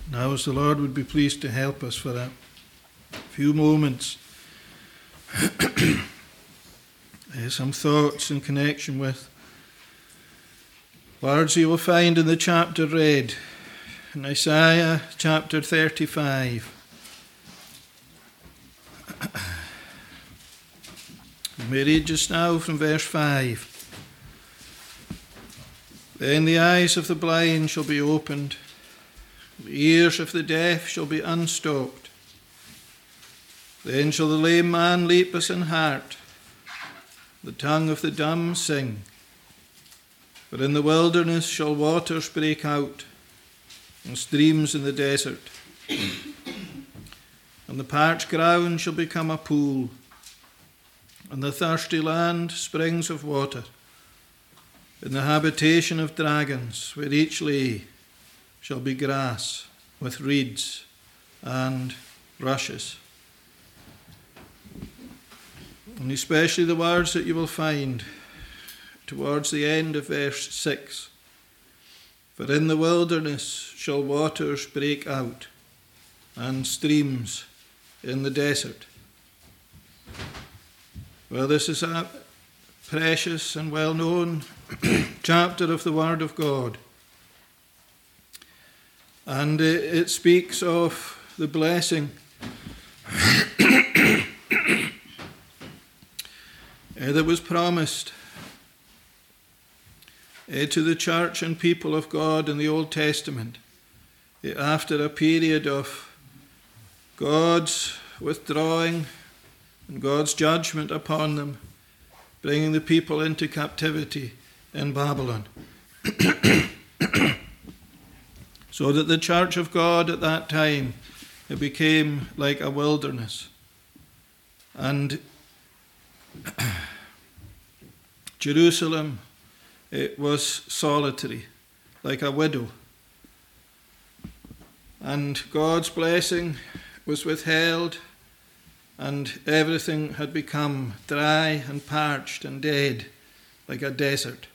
Now, as the Lord would be pleased to help us for a few moments, some thoughts in connection with words you will find in the chapter read, in Isaiah chapter 35. We may read just now from verse 5. Then the eyes of the blind shall be opened, the ears of the deaf shall be unstopped. Then shall the lame man leap as an hart, the tongue of the dumb sing. For in the wilderness shall waters break out, and streams in the desert. And the parched ground shall become a pool, and the thirsty land springs of water. In the habitation of dragons, where each lay, shall be grass with reeds and rushes. And especially the words that you will find towards the end of verse 6. For in the wilderness shall waters break out, and streams in the desert. Well, this is a precious and well-known chapter of the Word of God. And it speaks of the blessing that was promised to the church and people of God in the Old Testament after a period of God's withdrawing and God's judgment upon them, bringing the people into captivity in Babylon. So that the church of God at that time, it became like a wilderness. And Jerusalem, it was solitary, like a widow. And God's blessing was withheld, and everything had become dry and parched and dead, like a desert.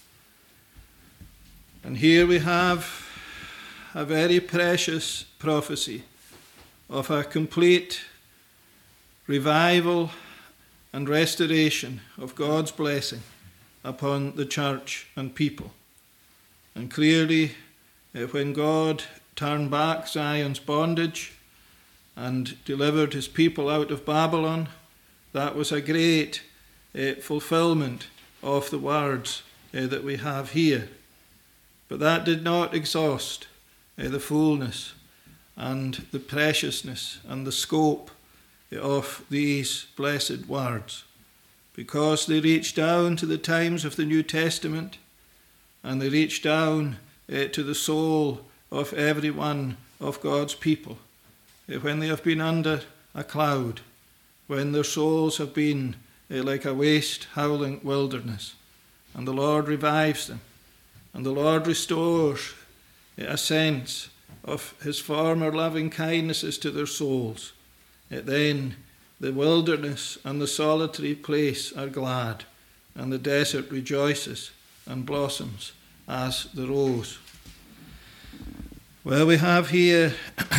And here we have a very precious prophecy of a complete revival and restoration of God's blessing upon the church and people. And clearly, when God turned back Zion's bondage and delivered his people out of Babylon, that was a great fulfillment of the words that we have here. But that did not exhaust the fullness and the preciousness and the scope of these blessed words, because they reach down to the times of the New Testament, and they reach down to the soul of every one of God's people, when they have been under a cloud, when their souls have been like a waste, howling wilderness, and the Lord revives them, and the Lord restores a sense of his former loving kindnesses to their souls. Then the wilderness and the solitary place are glad, and the desert rejoices and blossoms as the rose. Well, we have here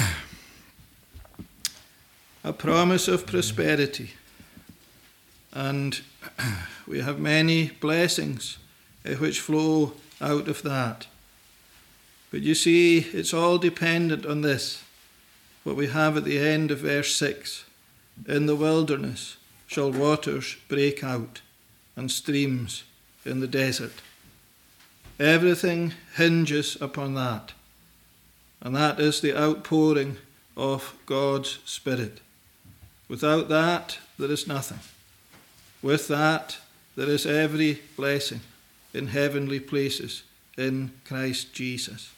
a promise of prosperity, and we have many blessings which flow out of that. But you see, it's all dependent on this, what we have at the end of verse 6. In the wilderness shall waters break out, and streams in the desert. Everything hinges upon that, and that is the outpouring of God's Spirit. Without that, there is nothing. With that, there is every blessing in heavenly places in Christ Jesus.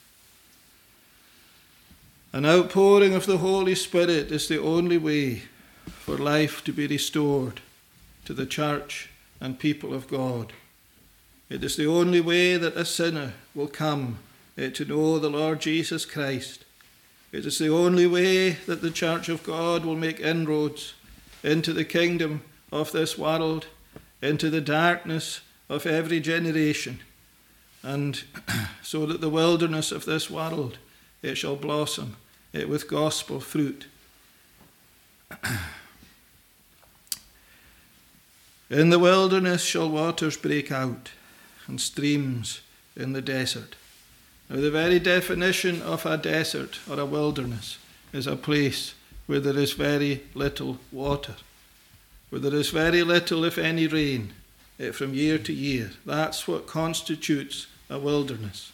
An outpouring of the Holy Spirit is the only way for life to be restored to the church and people of God. It is the only way that a sinner will come to know the Lord Jesus Christ. It is the only way that the church of God will make inroads into the kingdom of this world, into the darkness of every generation, and so that the wilderness of this world, it shall blossom with gospel fruit. In the wilderness shall waters break out, and streams in the desert. Now, the very definition of a desert or a wilderness is a place where there is very little water, where there is very little, if any, rain from year to year. That's what constitutes a wilderness.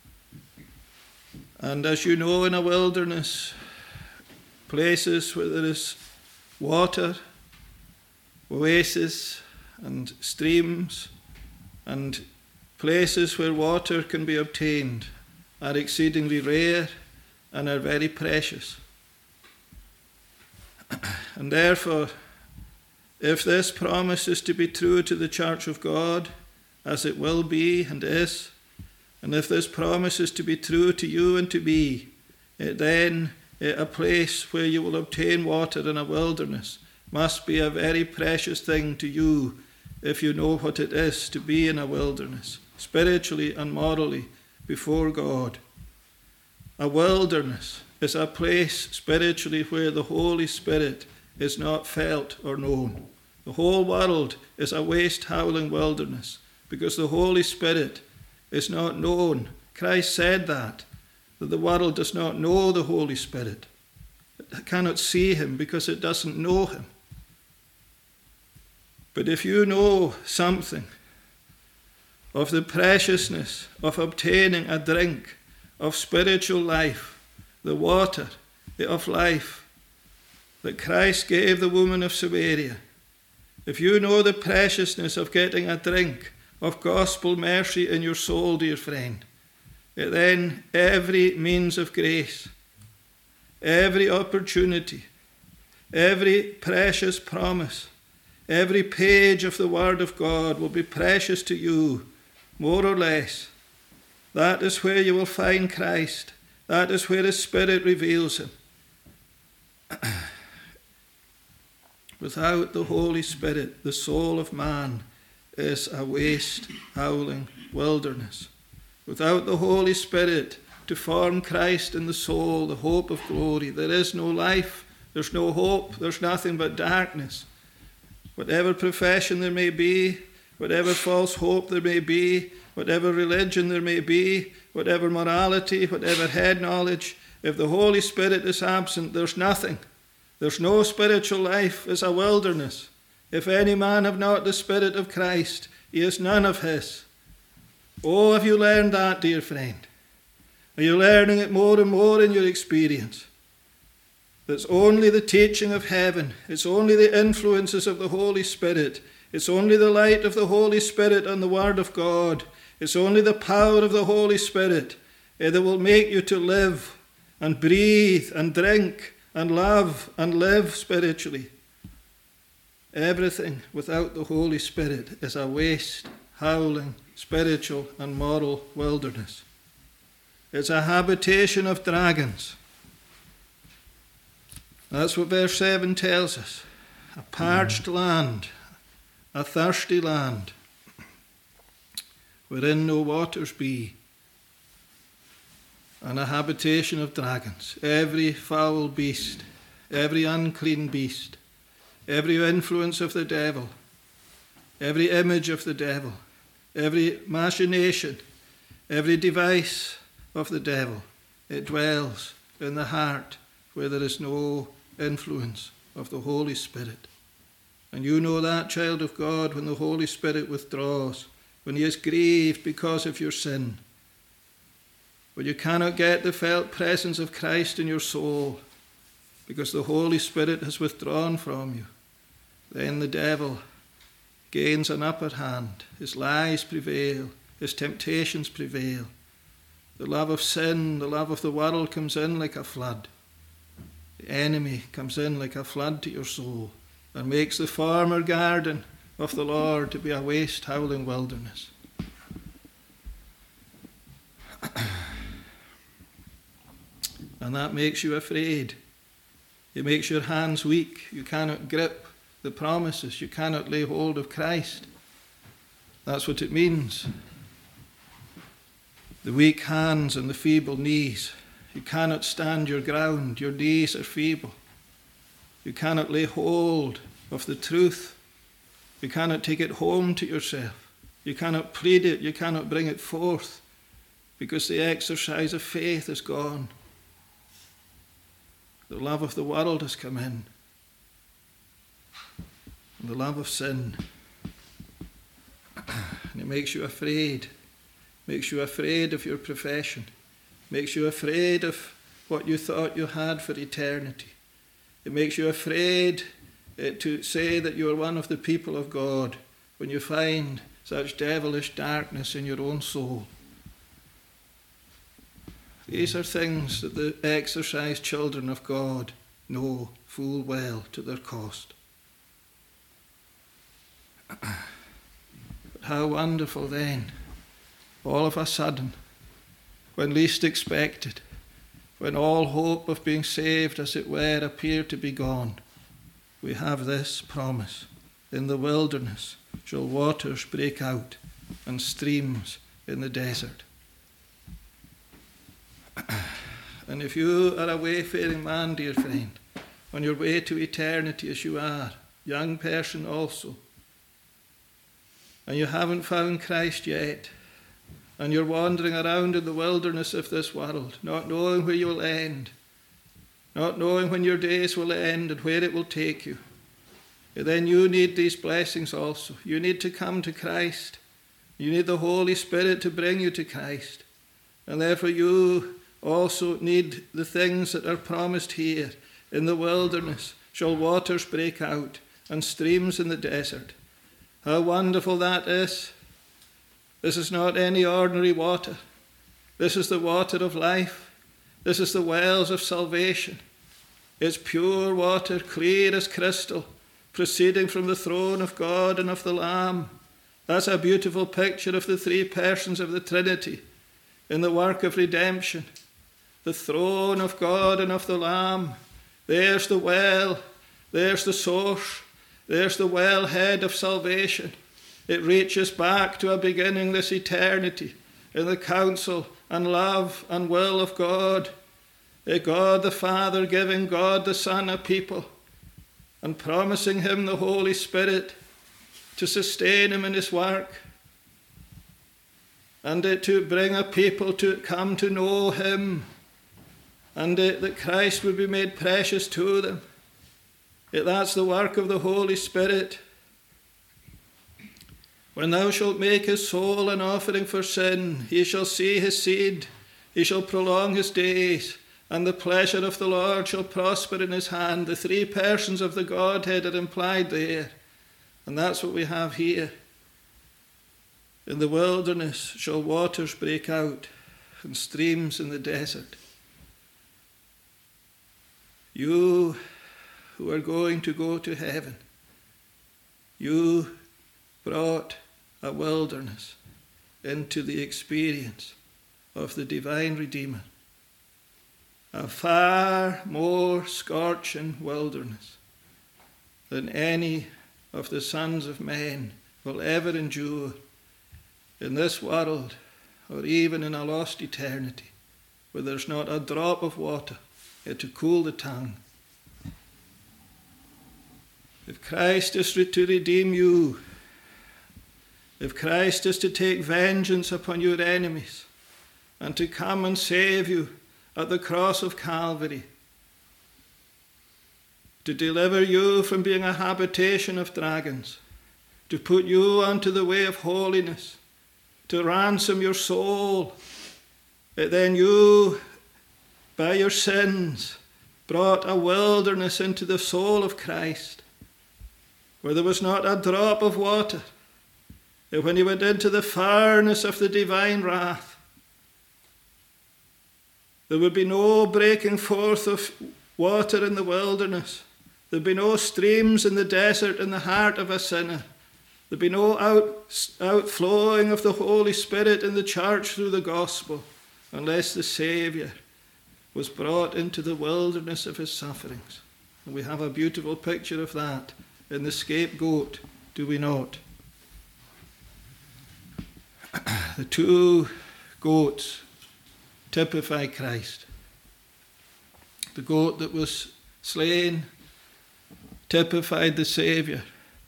And as you know, in a wilderness, places where there is water, oases and streams, and places where water can be obtained are exceedingly rare and are very precious. And therefore, if this promise is to be true to the Church of God, as it will be and is, and if this promise is to be true to you and to me, then a place where you will obtain water in a wilderness must be a very precious thing to you if you know what it is to be in a wilderness, spiritually and morally, before God. A wilderness is a place spiritually where the Holy Spirit is not felt or known. The whole world is a waste, howling wilderness because the Holy Spirit is not known. Christ said that the world does not know the Holy Spirit. It cannot see him because it doesn't know him. But if you know something of the preciousness of obtaining a drink of spiritual life, the water of life that Christ gave the woman of Samaria, if you know the preciousness of getting a drink of gospel mercy in your soul, dear friend, then every means of grace, every opportunity, every precious promise, every page of the Word of God will be precious to you, more or less. That is where you will find Christ. That is where His Spirit reveals Him. Without the Holy Spirit, the soul of man is a waste, howling wilderness. Without the Holy Spirit to form Christ in the soul, the hope of glory, there is no life, there's no hope, there's nothing but darkness. Whatever profession there may be, whatever false hope there may be, whatever religion there may be, whatever morality, whatever head knowledge, if the Holy Spirit is absent, there's nothing. There's no spiritual life. It's a wilderness. If any man have not the Spirit of Christ, he is none of his. Oh, have you learned that, dear friend? Are you learning it more and more in your experience? It's only the teaching of heaven. It's only the influences of the Holy Spirit. It's only the light of the Holy Spirit and the Word of God. It's only the power of the Holy Spirit that will make you to live and breathe and drink and love and live spiritually. Everything without the Holy Spirit is a waste, howling, spiritual and moral wilderness. It's a habitation of dragons. That's what verse 7 tells us. A parched land, a thirsty land, wherein no waters be, and a habitation of dragons. Every foul beast, every unclean beast, every influence of the devil, every image of the devil, every machination, every device of the devil, it dwells in the heart where there is no influence of the Holy Spirit. And you know that, child of God, when the Holy Spirit withdraws, when he is grieved because of your sin, when you cannot get the felt presence of Christ in your soul because the Holy Spirit has withdrawn from you, then the devil gains an upper hand. His lies prevail, his temptations prevail. The love of sin, the love of the world comes in like a flood. The enemy comes in like a flood to your soul and makes the former garden of the Lord to be a waste, howling wilderness. And that makes you afraid. It makes your hands weak. You cannot grip the promises. You cannot lay hold of Christ. That's what it means. The weak hands and the feeble knees. You cannot stand your ground. Your knees are feeble. You cannot lay hold of the truth. You cannot take it home to yourself. You cannot plead it. You cannot bring it forth because the exercise of faith is gone. The love of the world has come in. And the love of sin. And it makes you afraid. Makes you afraid of your profession. Makes you afraid of what you thought you had for eternity. It makes you afraid to say that you are one of the people of God when you find such devilish darkness in your own soul. These are things that the exercised children of God know full well to their cost. But how wonderful then, all of a sudden, when least expected, when all hope of being saved, as it were, appeared to be gone, we have this promise: in the wilderness shall waters break out and streams in the desert. And if you are a wayfaring man, dear friend, on your way to eternity as you are, young person also, and you haven't found Christ yet, and you're wandering around in the wilderness of this world, not knowing where you will end, not knowing when your days will end and where it will take you, then you need these blessings also. You need to come to Christ. You need the Holy Spirit to bring you to Christ. And therefore you also need the things that are promised here. In the wilderness shall waters break out and streams in the desert. How wonderful that is. This is not any ordinary water. This is the water of life. This is the wells of salvation. It's pure water, clear as crystal, proceeding from the throne of God and of the Lamb. That's a beautiful picture of the three persons of the Trinity in the work of redemption. The throne of God and of the Lamb. There's the well. There's the source. There's the wellhead of salvation. It reaches back to a beginningless eternity in the counsel and love and will of God. God the Father giving God the Son a people and promising him the Holy Spirit to sustain him in his work and to bring a people to come to know him, and that Christ would be made precious to them. That's the work of the Holy Spirit. When thou shalt make his soul an offering for sin, he shall see his seed, he shall prolong his days, and the pleasure of the Lord shall prosper in his hand. The three persons of the Godhead are implied there, and that's what we have here. In the wilderness shall waters break out and streams in the desert. You who are going to go to heaven, you brought a wilderness into the experience of the divine Redeemer. A far more scorching wilderness than any of the sons of men will ever endure in this world or even in a lost eternity, where there's not a drop of water to cool the tongue. If Christ is to redeem you, if Christ is to take vengeance upon your enemies and to come and save you at the cross of Calvary, to deliver you from being a habitation of dragons, to put you onto the way of holiness, to ransom your soul, then you, by your sins, brought a wilderness into the soul of Christ, where there was not a drop of water. When he went into the furnace of the divine wrath, there would be no breaking forth of water in the wilderness. There'd be no streams in the desert in the heart of a sinner. There'd be no outflowing of the Holy Spirit in the church through the gospel, unless the Saviour was brought into the wilderness of his sufferings. And we have a beautiful picture of that in the scapegoat, do we not? The two goats typify Christ. The goat that was slain typified the Saviour.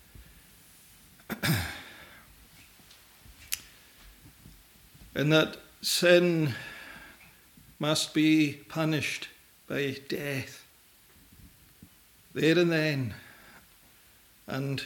And that sin must be punished by death there and then. And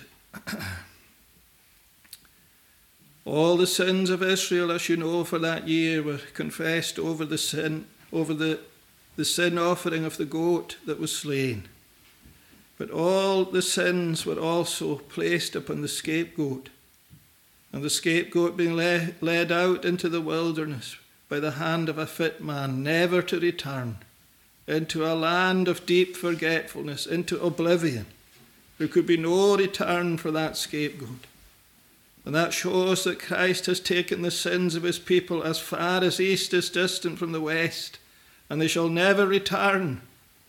all the sins of Israel, as you know, for that year were confessed over the sin offering of the goat that was slain. But all the sins were also placed upon the scapegoat, and the scapegoat being led out into the wilderness by the hand of a fit man, never to return, into a land of deep forgetfulness, into oblivion. There could be no return for that scapegoat. And that shows that Christ has taken the sins of his people as far as east is distant from the west, and they shall never return.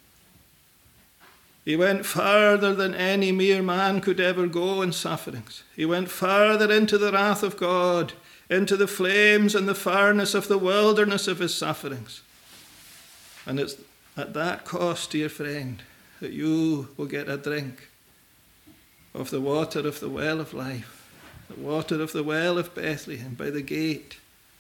He went further than any mere man could ever go in sufferings. He went further into the wrath of God, into the flames and the furnace of the wilderness of his sufferings. And it's at that cost, dear friend, that you will get a drink of the water of the well of life, the water of the well of Bethlehem by the gate.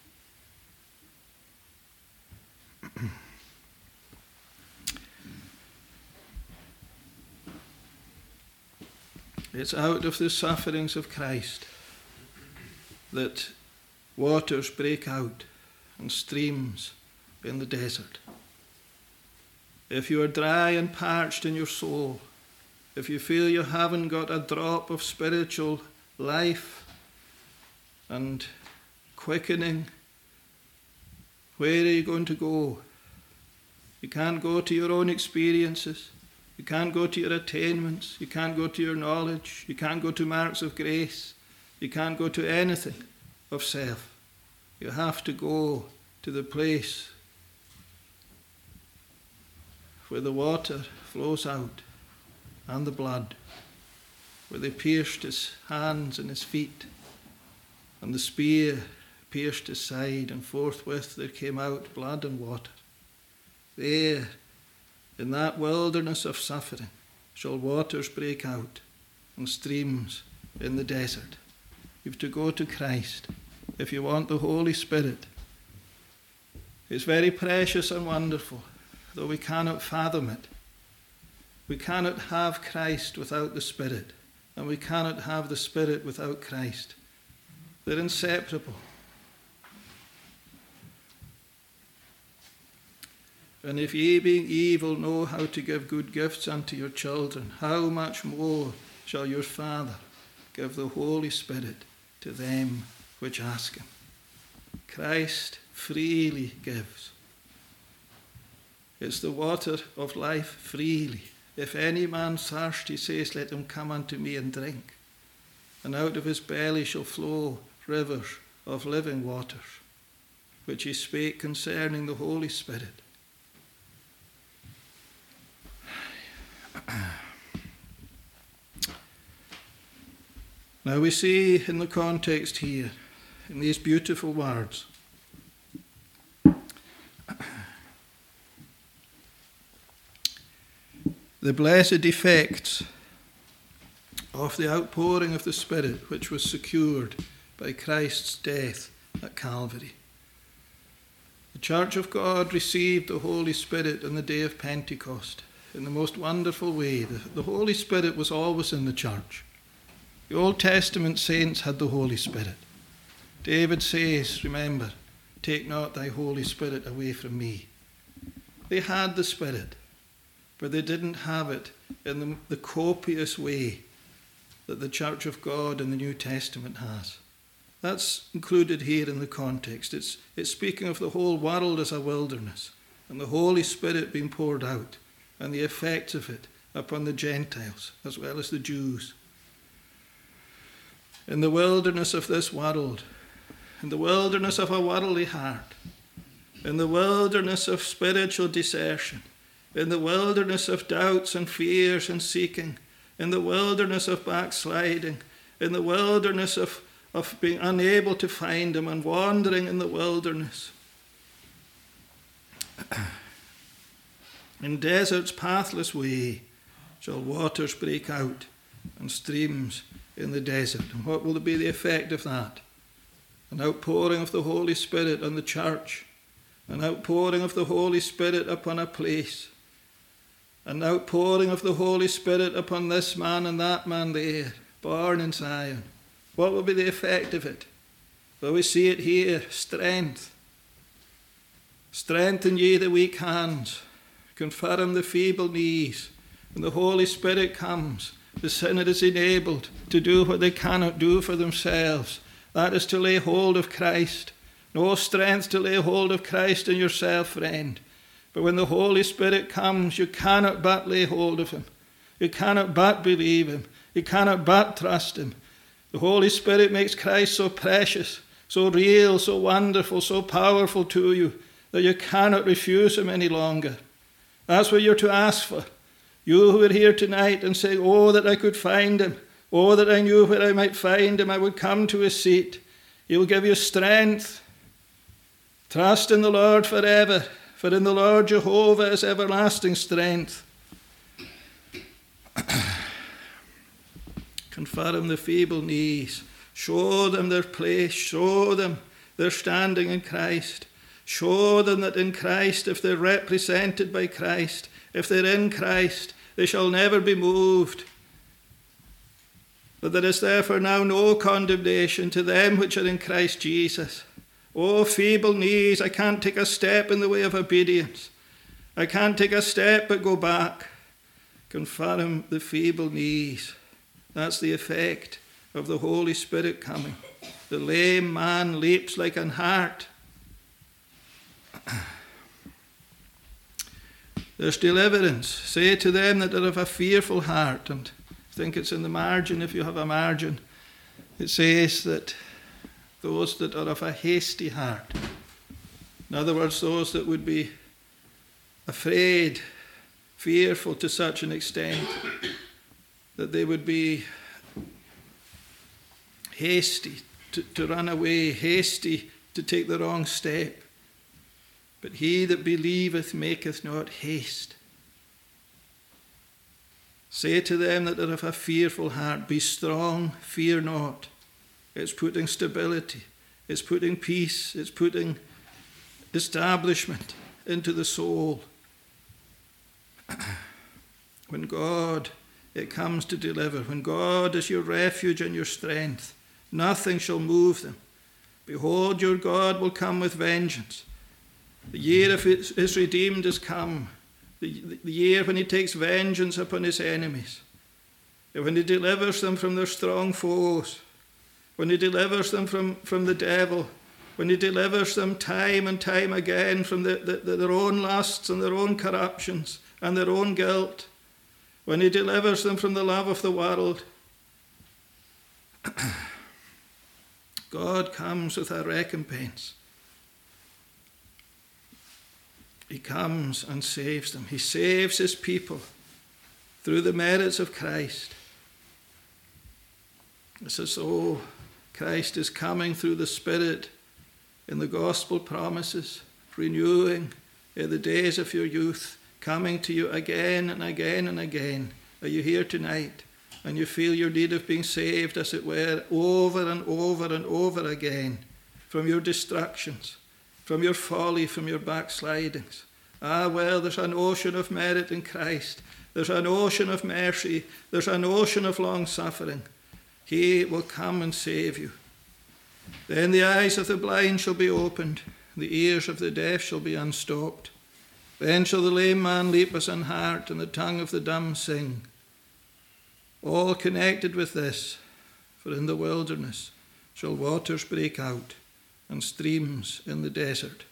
It's out of the sufferings of Christ that waters break out and streams in the desert. If you are dry and parched in your soul, if you feel you haven't got a drop of spiritual life and quickening, where are you going to go? You can't go to your own experiences. You can't go to your attainments. You can't go to your knowledge. You can't go to marks of grace. You can't go to anything of self. You have to go to the place where the water flows out and the blood, where they pierced his hands and his feet, and the spear pierced his side, and forthwith there came out blood and water. There, in that wilderness of suffering, shall waters break out and streams in the desert. You've to go to Christ if you want the Holy Spirit. It's very precious and wonderful, though we cannot fathom it. We cannot have Christ without the Spirit, and we cannot have the Spirit without Christ. They're inseparable. And if ye, being evil, know how to give good gifts unto your children, how much more shall your Father give the Holy Spirit to them which ask him? Christ freely gives. It's the water of life freely. If any man thirst, he says, let him come unto me and drink. And out of his belly shall flow rivers of living waters, which he spake concerning the Holy Spirit. Now we see in the context here, in these beautiful words, the blessed effects of the outpouring of the Spirit, which was secured by Christ's death at Calvary. The Church of God received the Holy Spirit on the day of Pentecost in the most wonderful way. The Holy Spirit was always in the church. The Old Testament saints had the Holy Spirit. David says, remember, take not thy Holy Spirit away from me. They had the Spirit, but they didn't have it in the copious way that the Church of God in the New Testament has. That's included here in the context. It's speaking of the whole world as a wilderness, and the Holy Spirit being poured out, and the effects of it upon the Gentiles as well as the Jews. In the wilderness of this world, in the wilderness of a worldly heart, in the wilderness of spiritual desertion, in the wilderness of doubts and fears and seeking, in the wilderness of backsliding, in the wilderness of being unable to find him and wandering in the wilderness, In desert's pathless way shall waters break out, and streams in the desert. And what will be the effect of that? An outpouring of the Holy Spirit on the church, an outpouring of the Holy Spirit upon a place, an outpouring of the Holy Spirit upon this man and that man there, born in Zion. What will be the effect of it? Well, we see it here, strength. Strengthen ye the weak hands, confirm the feeble knees. When the Holy Spirit comes, the sinner is enabled to do what they cannot do for themselves. That is to lay hold of Christ. No strength to lay hold of Christ in yourself, friend. But when the Holy Spirit comes, you cannot but lay hold of him. You cannot but believe him. You cannot but trust him. The Holy Spirit makes Christ so precious, so real, so wonderful, so powerful to you that you cannot refuse him any longer. That's what you're to ask for. You who are here tonight and say, oh, that I could find him. Oh, that I knew where I might find him. I would come to his seat. He will give you strength. Trust in the Lord forever, for in the Lord Jehovah is everlasting strength. Confirm the feeble knees. Show them their place. Show them their standing in Christ. Show them that in Christ, if they're represented by Christ, if they're in Christ, they shall never be moved. That there is therefore now no condemnation to them which are in Christ Jesus. Oh, feeble knees, I can't take a step in the way of obedience. I can't take a step but go back. Confirm the feeble knees. That's the effect of the Holy Spirit coming. The lame man leaps like an hart. There's deliverance. Say to them that are of a fearful heart. And I think it's in the margin, if you have a margin. It says that those that are of a hasty heart. In other words, those that would be afraid, fearful to such an extent that they would be hasty to run away, hasty to take the wrong step. But he that believeth maketh not haste. Say to them that are of a fearful heart, be strong, fear not. It's putting stability, it's putting peace, it's putting establishment into the soul. When God, it comes to deliver, when God is your refuge and your strength, nothing shall move them. Behold, your God will come with vengeance. The year of his redeemed is come, the year when he takes vengeance upon his enemies, when he delivers them from their strong foes, when he delivers them from the devil, when he delivers them time and time again from their own lusts and their own corruptions and their own guilt, when he delivers them from the love of the world. God comes with a recompense. He comes and saves them. He saves his people through the merits of Christ. It's as though Christ is coming through the Spirit in the gospel promises, renewing in the days of your youth, coming to you again and again and again. Are you here tonight and you feel your need of being saved, as it were, over and over and over again from your destructions, from your folly, from your backslidings? Ah, well, there's an ocean of merit in Christ. There's an ocean of mercy. There's an ocean of long-suffering. He will come and save you. Then the eyes of the blind shall be opened, the ears of the deaf shall be unstopped. Then shall the lame man leap as an hart, and the tongue of the dumb sing. All connected with this, for in the wilderness shall waters break out, and streams in the desert.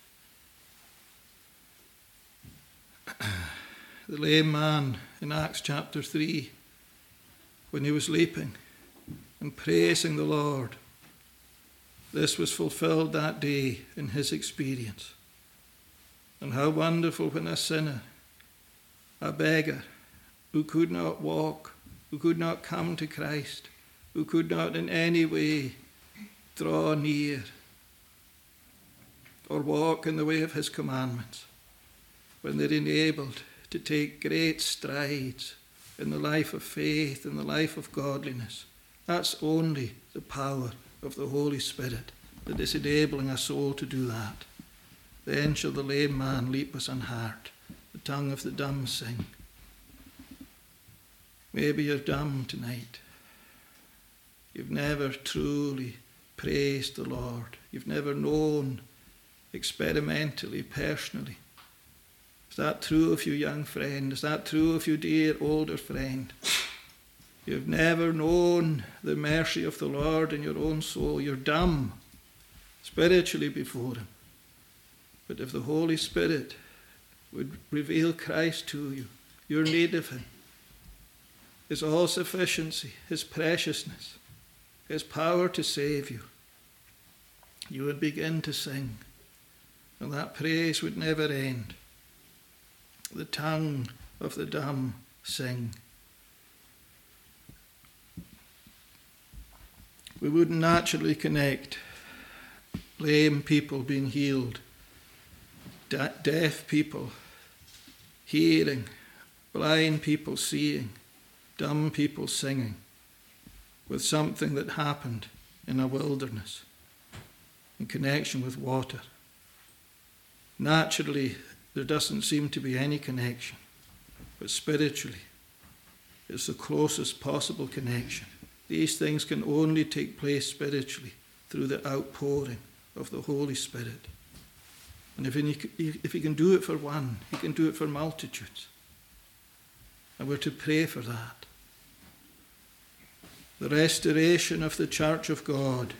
The lame man in Acts chapter 3, when he was leaping and praising the Lord, this was fulfilled that day in his experience. And how wonderful when a sinner, a beggar, who could not walk, who could not come to Christ, who could not in any way draw near or walk in the way of his commandments, when they're enabled to take great strides in the life of faith, in the life of godliness. That's only the power of the Holy Spirit that is enabling a soul to do that. Then shall the lame man leap as an hart, the tongue of the dumb sing. Maybe you're dumb tonight. You've never truly praised the Lord. You've never known experimentally, personally. Is that true of you, young friend? Is that true of you, dear older friend? You've never known the mercy of the Lord in your own soul. You're dumb spiritually before him. But if the Holy Spirit would reveal Christ to you, your need of him, his all-sufficiency, his preciousness, his power to save you, you would begin to sing, and that praise would never end. The tongue of the dumb sing. We wouldn't naturally connect lame people being healed, deaf people hearing, blind people seeing, dumb people singing, with something that happened in a wilderness in connection with water. Naturally, there doesn't seem to be any connection, but spiritually, it's the closest possible connection. These things can only take place spiritually through the outpouring of the Holy Spirit. And if he can do it for one, he can do it for multitudes. And we're to pray for that. The restoration of the church of God.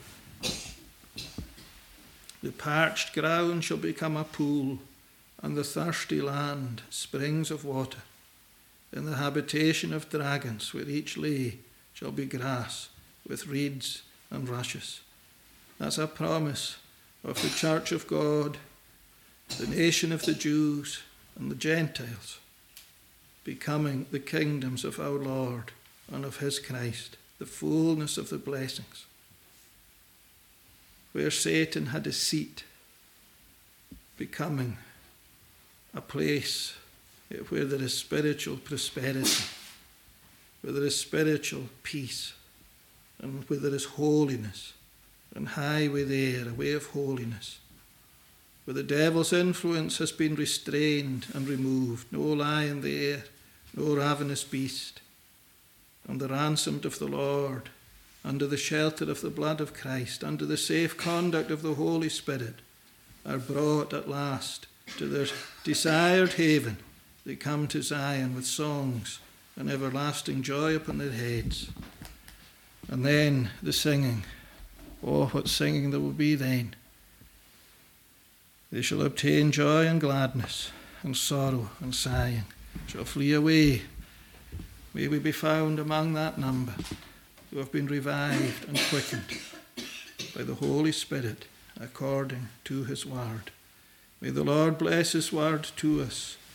The parched ground shall become a pool, and the thirsty land springs of water. In the habitation of dragons, where each lay, shall be grass with reeds and rushes. That's a promise of the church of God, the nation of the Jews and the Gentiles, becoming the kingdoms of our Lord and of his Christ, the fullness of the blessings. Where Satan had a seat, becoming a place where there is spiritual prosperity, where there is spiritual peace, and where there is holiness, and highway there, a way of holiness, where the devil's influence has been restrained and removed, no lion there, no ravenous beast, and the ransomed of the Lord, under the shelter of the blood of Christ, under the safe conduct of the Holy Spirit, are brought at last to their desired haven. They come to Zion with songs and everlasting joy upon their heads. And then the singing. Oh, what singing there will be then. They shall obtain joy and gladness, and sorrow and sighing shall flee away. May we be found among that number who have been revived and quickened by the Holy Spirit according to his word. May the Lord bless his word to us